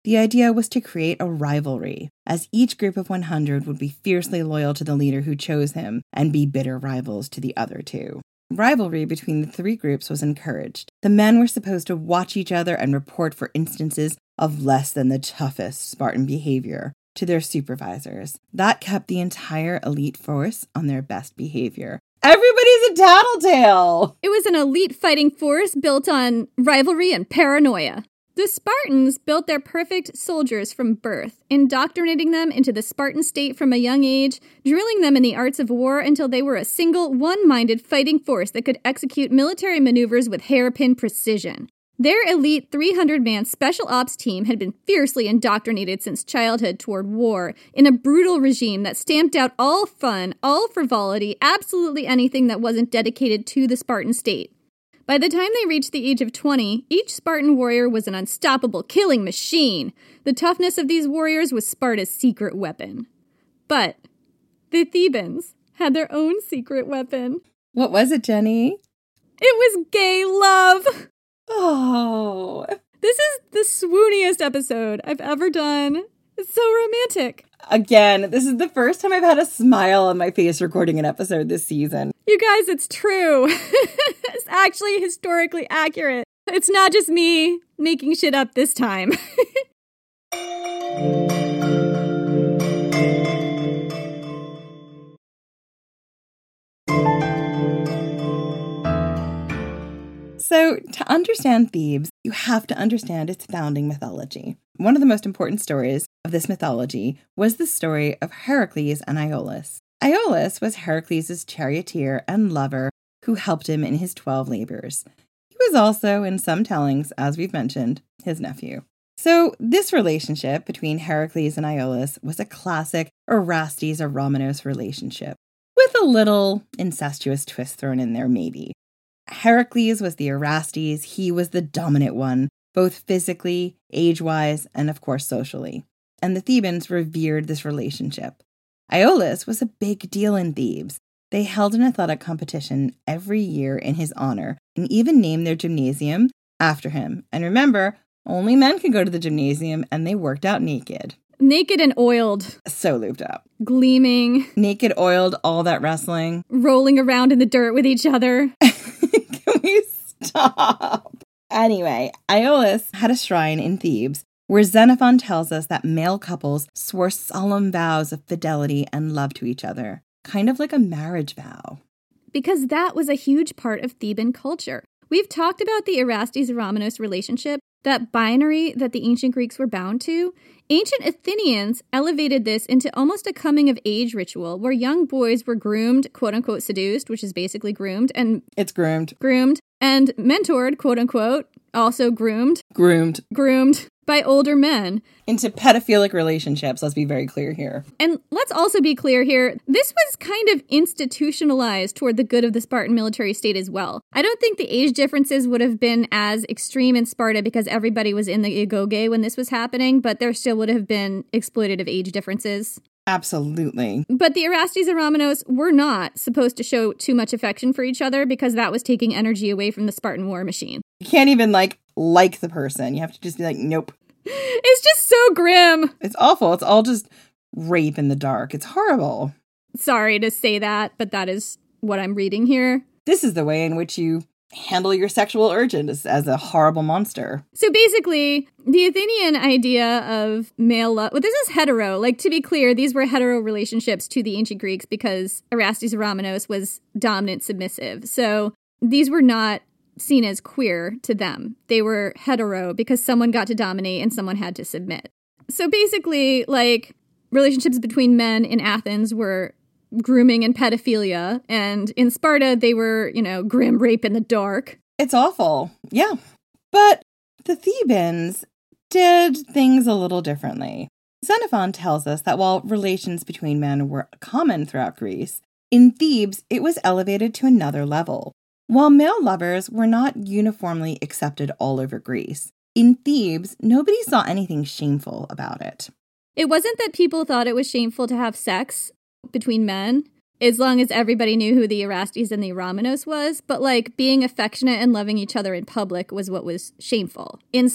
The idea was to create a rivalry, as each group of 100 would be fiercely loyal to the leader who chose him and be bitter rivals to the other two. Rivalry between the three groups was encouraged. The men were supposed to watch each other and report for instances of less than the toughest Spartan behavior to their supervisors. That kept the entire elite force on their best behavior. Everybody's a tattletale! It was an elite fighting force built on rivalry and paranoia. The Spartans built their perfect soldiers from birth, indoctrinating them into the Spartan state from a young age, drilling them in the arts of war until they were a single, one-minded fighting force that could execute military maneuvers with hairpin precision. Their elite 300-man special ops team had been fiercely indoctrinated since childhood toward war in a brutal regime that stamped out all fun, all frivolity, absolutely anything that wasn't dedicated to the Spartan state. By the time they reached the age of 20, each Spartan warrior was an unstoppable killing machine. The toughness of these warriors was Sparta's secret weapon. But the Thebans had their own secret weapon. What was it, Jenny? It was gay love! Oh. This is the swooniest episode I've ever done. It's so romantic. Again, this is the first time I've had a smile on my face recording an episode this season. You guys, it's true. It's actually historically accurate. It's not just me making shit up this time. So, to understand Thebes, you have to understand its founding mythology. One of the most important stories of this mythology was the story of Heracles and Iolaus. Iolaus was Heracles' charioteer and lover who helped him in his 12 labors. He was also, in some tellings, as we've mentioned, his nephew. So, this relationship between Heracles and Iolaus was a classic Erastes-Eromenos relationship, with a little incestuous twist thrown in there, maybe. Heracles was the Erastes, he was the dominant one, both physically, age-wise, and of course socially. And the Thebans revered this relationship. Iolaus was a big deal in Thebes. They held an athletic competition every year in his honor, and even named their gymnasium after him. And remember, only men could go to the gymnasium, and they worked out naked. Naked and oiled. So lubed up. Gleaming. Naked, oiled, all that wrestling. Rolling around in the dirt with each other. Can we stop? Anyway, Iolaus had a shrine in Thebes where Xenophon tells us that male couples swore solemn vows of fidelity and love to each other, kind of like a marriage vow. Because that was a huge part of Theban culture. We've talked about the Erastes-Eromenos relationship, that binary that the ancient Greeks were bound to. Ancient Athenians elevated this into almost a coming-of-age ritual where young boys were groomed, quote-unquote seduced, which is basically groomed, and... It's groomed. Groomed, and mentored, quote-unquote, also groomed. Groomed. By older men. Into pedophilic relationships, let's be very clear here. And let's also be clear here, this was kind of institutionalized toward the good of the Spartan military state as well. I don't think the age differences would have been as extreme in Sparta because everybody was in the agoge when this was happening, but there still would have been exploitative age differences. Absolutely. But the Erastes-Eromenos were not supposed to show too much affection for each other because that was taking energy away from the Spartan war machine. You can't even like the person. You have to just be like, nope. It's just so grim. It's awful. It's all just rape in the dark. It's horrible. Sorry to say that, but that is what I'm reading here. This is the way in which you handle your sexual urges as a horrible monster. So basically, the Athenian idea of male love, well, this is hetero. Like, to be clear, these were hetero relationships to the ancient Greeks because Erastes-Eromenos was dominant submissive. So these were not seen as queer to them. They were hetero because someone got to dominate and someone had to submit. So basically, like, relationships between men in Athens were grooming and pedophilia, and in Sparta, they were, grim rape in the dark. It's awful. Yeah. But the Thebans did things a little differently. Xenophon tells us that while relations between men were common throughout Greece, in Thebes, it was elevated to another level. While male lovers were not uniformly accepted all over Greece, in Thebes, nobody saw anything shameful about it. It wasn't that people thought it was shameful to have sex between men, as long as everybody knew who the Erastes and the Eromenos was, but like being affectionate and loving each other in public was what was shameful in some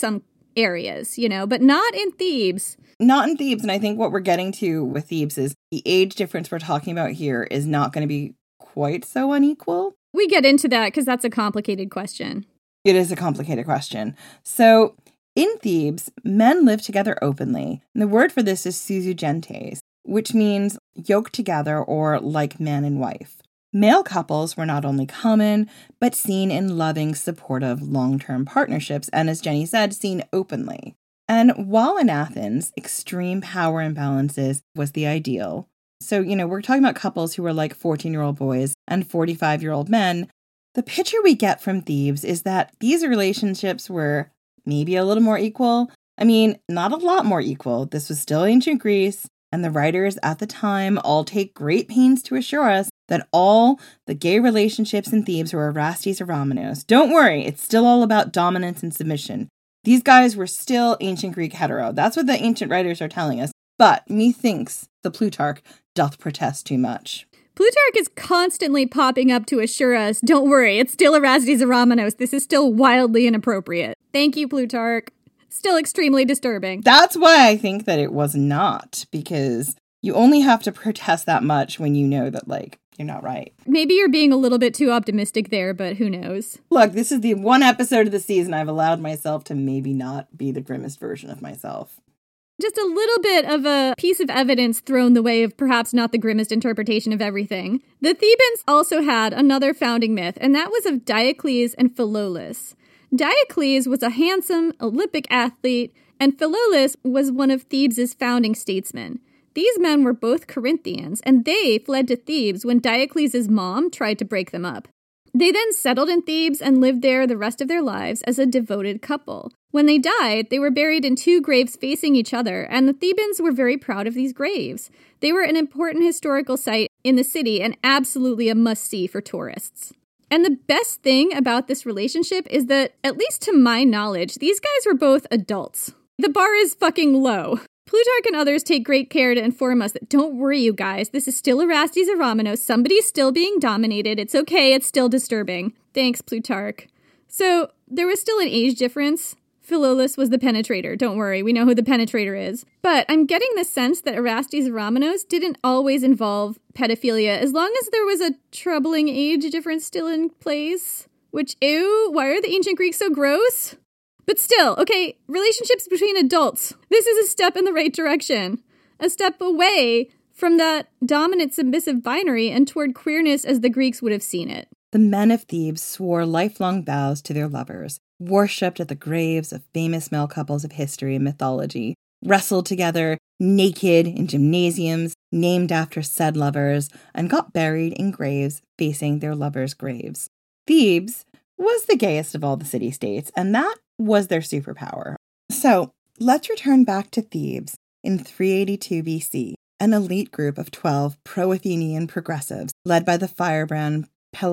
areas, but not in Thebes. Not in Thebes. And I think what we're getting to with Thebes is the age difference we're talking about here is not going to be quite so unequal. We get into that because that's a complicated question. It is a complicated question. So in Thebes, men live together openly. And the word for this is susugentes, which means yoked together or like man and wife. Male couples were not only common, but seen in loving, supportive, long-term partnerships, and as Jenny said, seen openly. And while in Athens, extreme power imbalances was the ideal. So, we're talking about couples who were like 14-year-old boys and 45-year-old men. The picture we get from Thebes is that these relationships were maybe a little more equal. I mean, not a lot more equal. This was still ancient Greece. And the writers at the time all take great pains to assure us that all the gay relationships in Thebes were Erastes or Romanos. Don't worry, it's still all about dominance and submission. These guys were still ancient Greek hetero. That's what the ancient writers are telling us. But methinks the Plutarch doth protest too much. Plutarch is constantly popping up to assure us, don't worry, it's still Erastes or Romanos. This is still wildly inappropriate. Thank you, Plutarch. Still extremely disturbing. That's why I think that it was not, because you only have to protest that much when you know that, you're not right. Maybe you're being a little bit too optimistic there, but who knows? Look, this is the one episode of the season I've allowed myself to maybe not be the grimmest version of myself. Just a little bit of a piece of evidence thrown the way of perhaps not the grimmest interpretation of everything. The Thebans also had another founding myth, and that was of Diocles and Philolaus. Diocles was a handsome Olympic athlete, and Philolaus was one of Thebes' founding statesmen. These men were both Corinthians, and they fled to Thebes when Diocles' mom tried to break them up. They then settled in Thebes and lived there the rest of their lives as a devoted couple. When they died, they were buried in 2 graves facing each other, and the Thebans were very proud of these graves. They were an important historical site in the city and absolutely a must-see for tourists. And the best thing about this relationship is that, at least to my knowledge, these guys were both adults. The bar is fucking low. Plutarch and others take great care to inform us that don't worry, you guys, this is still Erastes or Romanos. Somebody's still being dominated. It's okay, it's still disturbing. Thanks, Plutarch. So, there was still an age difference. Philolaus was the penetrator. Don't worry, we know who the penetrator is. But I'm getting the sense that Erastes or Romanos didn't always involve pedophilia, as long as there was a troubling age difference still in place. Which, ew, why are the ancient Greeks so gross? But still, okay, relationships between adults. This is a step in the right direction. A step away from that dominant submissive binary and toward queerness as the Greeks would have seen it. The men of Thebes swore lifelong vows to their lovers, worshipped at the graves of famous male couples of history and mythology, wrestled together naked in gymnasiums named after said lovers, and got buried in graves facing their lovers' graves. Thebes was the gayest of all the city-states, and that was their superpower. So, let's return back to Thebes in 382 BC, an elite group of 12 pro-Athenian progressives led by the firebrand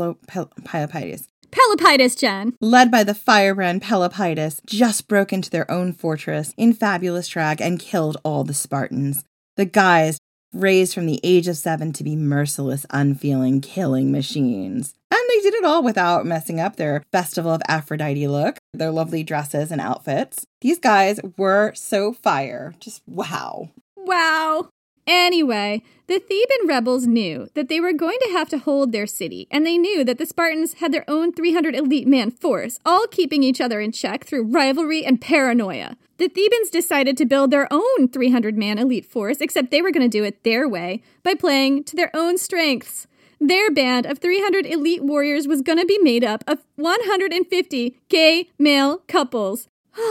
Pelopidas. Pelopidas, Jen. Led by the firebrand Pelopidas, just broke into their own fortress in fabulous drag and killed all the Spartans. The guys raised from the age of 7 to be merciless, unfeeling, killing machines. And they did it all without messing up their Festival of Aphrodite look, their lovely dresses and outfits. These guys were so fire. Just wow. Wow. Anyway, the Theban rebels knew that they were going to have to hold their city, and they knew that the Spartans had their own 300 elite man force, all keeping each other in check through rivalry and paranoia. The Thebans decided to build their own 300-man elite force, except they were going to do it their way, by playing to their own strengths. Their band of 300 elite warriors was going to be made up of 150 gay male couples.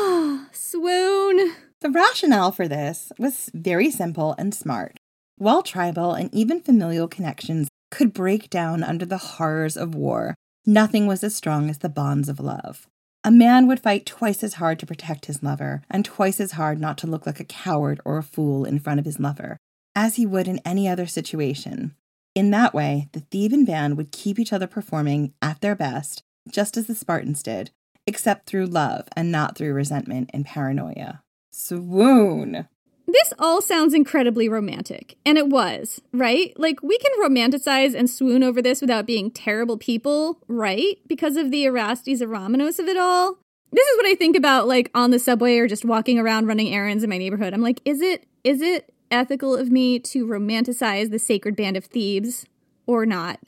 Swoon. The rationale for this was very simple and smart. While tribal and even familial connections could break down under the horrors of war, nothing was as strong as the bonds of love. A man would fight twice as hard to protect his lover, and twice as hard not to look like a coward or a fool in front of his lover, as he would in any other situation. In that way, the Theban band would keep each other performing at their best, just as the Spartans did, except through love and not through resentment and paranoia. Swoon! This all sounds incredibly romantic, and it was, right? Like, we can romanticize and swoon over this without being terrible people, right? Because of the Erastes or Romanos of it all. This is what I think about, like, on the subway or just walking around running errands in my neighborhood. I'm like, is it ethical of me to romanticize the sacred band of Thebes or not?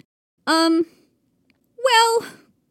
Well,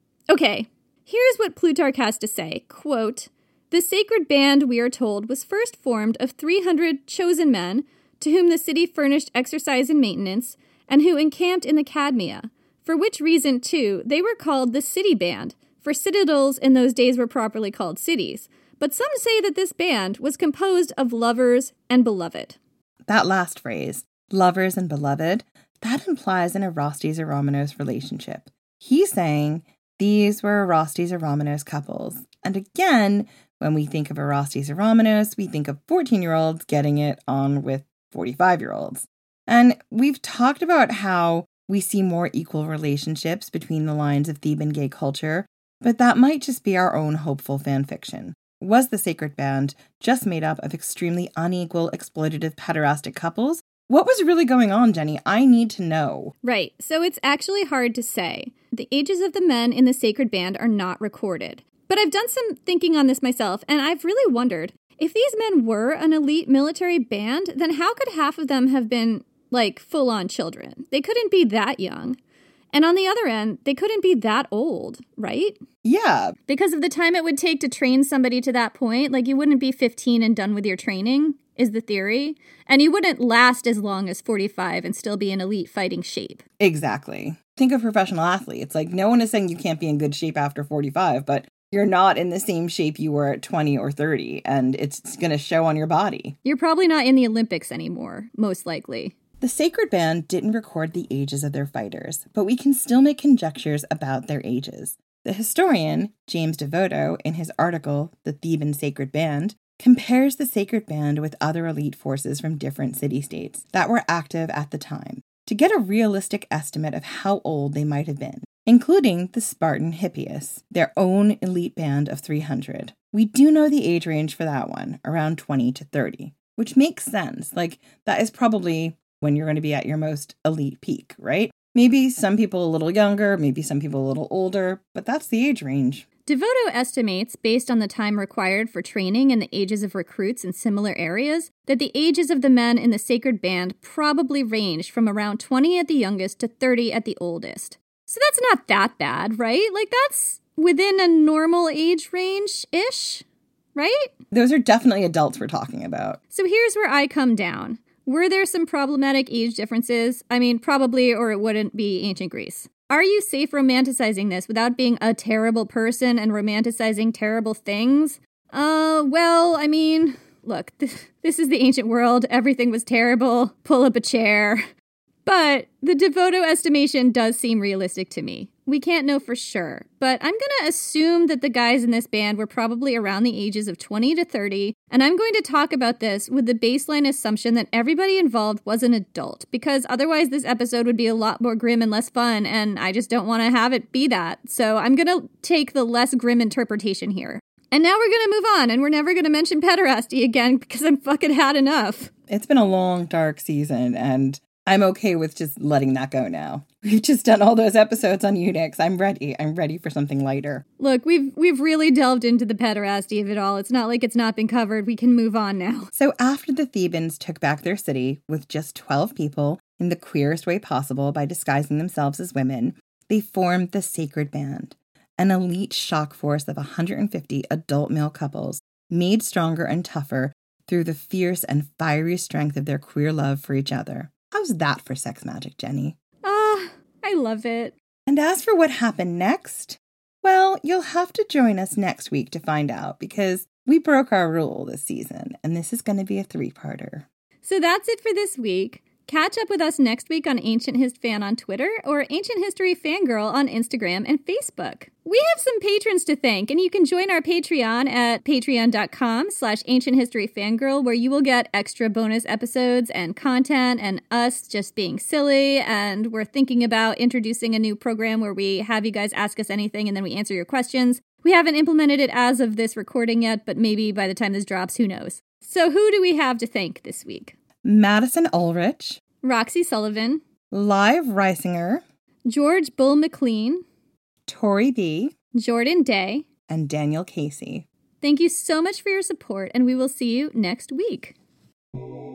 okay. Here's what Plutarch has to say. Quote, "The sacred band, we are told, was first formed of 300 chosen men to whom the city furnished exercise and maintenance, and who encamped in the Cadmea, for which reason, too, they were called the city band, for citadels in those days were properly called cities. But some say that this band was composed of lovers and beloved." That last phrase, lovers and beloved, that implies an Erastes or Romanos relationship. He's saying these were Erastes or Romanos couples. And again, when we think of Erastes or Romanos, we think of 14-year-olds getting it on with 45-year-olds. And we've talked about how we see more equal relationships between the lines of Theban gay culture, but that might just be our own hopeful fan fiction. Was the sacred band just made up of extremely unequal, exploitative, pederastic couples? What was really going on, Jenny? I need to know. Right, so it's actually hard to say. The ages of the men in the sacred band are not recorded. But I've done some thinking on this myself, and I've really wondered, if these men were an elite military band, then how could half of them have been, like, full-on children? They couldn't be that young. And on the other end, they couldn't be that old, right? Yeah. Because of the time it would take to train somebody to that point, like, you wouldn't be 15 and done with your training, is the theory. And you wouldn't last as long as 45 and still be in elite fighting shape. Exactly. Think of professional athletes. Like, no one is saying you can't be in good shape after 45, but you're not in the same shape you were at 20 or 30, and it's going to show on your body. You're probably not in the Olympics anymore, most likely. The sacred band didn't record the ages of their fighters, but we can still make conjectures about their ages. The historian, James Devoto, in his article, The Theban Sacred Band, compares the sacred band with other elite forces from different city-states that were active at the time to get a realistic estimate of how old they might have been, including the Spartan Hippias, their own elite band of 300. We do know the age range for that one, around 20 to 30, which makes sense. Like, that is probably when you're going to be at your most elite peak, right? Maybe some people a little younger, maybe some people a little older, but that's the age range. Devoto estimates, based on the time required for training and the ages of recruits in similar areas, that the ages of the men in the sacred band probably ranged from around 20 at the youngest to 30 at the oldest. So that's not that bad, right? Like, that's within a normal age range-ish, right? Those are definitely adults we're talking about. So here's where I come down. Were there some problematic age differences? I mean, probably, or it wouldn't be ancient Greece. Are you safe romanticizing this without being a terrible person and romanticizing terrible things? Well, I mean, look, this is the ancient world. Everything was terrible. Pull up a chair. But the Devoto estimation does seem realistic to me. We can't know for sure, but I'm going to assume that the guys in this band were probably around the ages of 20 to 30, and I'm going to talk about this with the baseline assumption that everybody involved was an adult, because otherwise this episode would be a lot more grim and less fun, and I just don't want to have it be that. So I'm going to take the less grim interpretation here. And now we're going to move on, and we're never going to mention pederasty again because I'm fucking had enough. It's been a long, dark season, and I'm okay with just letting that go now. We've just done all those episodes on eunuchs. I'm ready. I'm ready for something lighter. Look, we've really delved into the pederasty of it all. It's not like it's not been covered. We can move on now. So after the Thebans took back their city with just 12 people in the queerest way possible by disguising themselves as women, they formed the Sacred Band, an elite shock force of 150 adult male couples, made stronger and tougher through the fierce and fiery strength of their queer love for each other. How's that for sex magic, Jenny? I love it. And as for what happened next, well, you'll have to join us next week to find out, because we broke our rule this season, and this is going to be a 3-parter. So that's it for this week. Catch up with us next week on Ancient Hist Fan on Twitter or Ancient History Fangirl on Instagram and Facebook. We have some patrons to thank, and you can join our Patreon at patreon.com/ancienthistoryfangirl, where you will get extra bonus episodes and content and us just being silly. And we're thinking about introducing a new program where we have you guys ask us anything and then we answer your questions. We haven't implemented it as of this recording yet, but maybe by the time this drops, who knows? So who do we have to thank this week? Madison Ulrich, Roxy Sullivan, Live Reisinger, George Bull McLean, Tori B, Jordan Day, and Daniel Casey. Thank you so much for your support, and we will see you next week.